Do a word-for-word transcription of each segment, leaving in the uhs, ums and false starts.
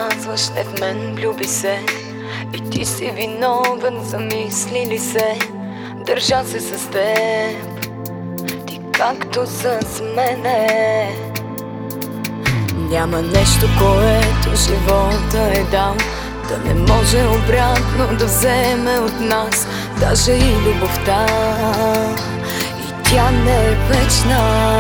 казваш не в мен, влюби се. И ти си виновен, замисли ли се? Държа се с теб, ти както с мене. Няма нещо, което живота е дал, да не може обратно да вземе от нас. Даже и любовта, и тя не е вечна.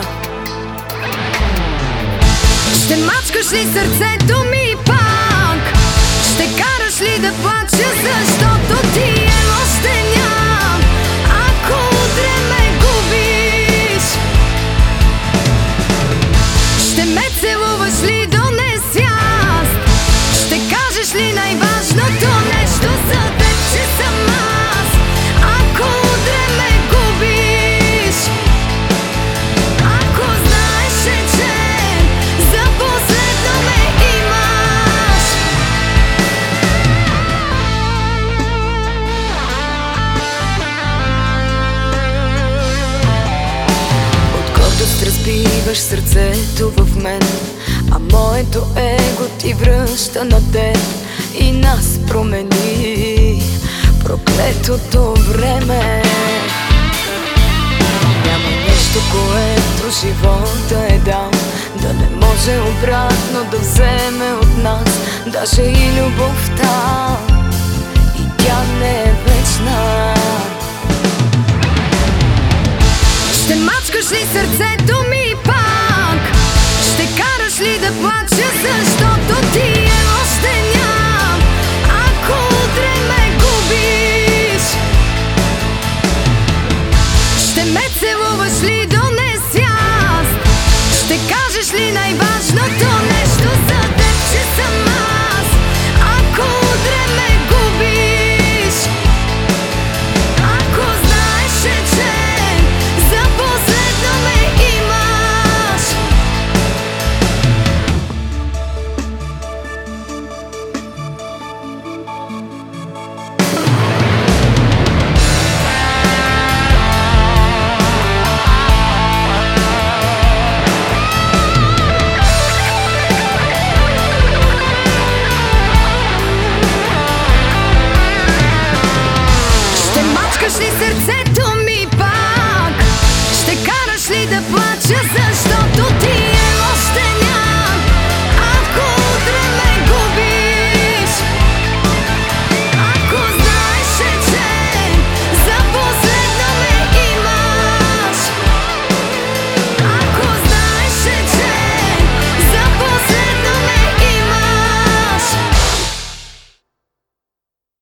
Ще мачкаш ли сърцето ми пак? Ще караш ли да плача, защото ти още ням? Ако утре ме губиш, ще ме целуваш ли до несвяст? Ще кажеш ли най-важното нещо за теб, че съм аз? Ако утре ме губиш, ако знаеш, че за последно ме имаш. От гордост разбиваш сърцето в мен, а моето его ти връща на теб и нас промени проклетото време. Няма нещо, което живота е дал, да не може обратно да вземе от нас. Даже и любовта,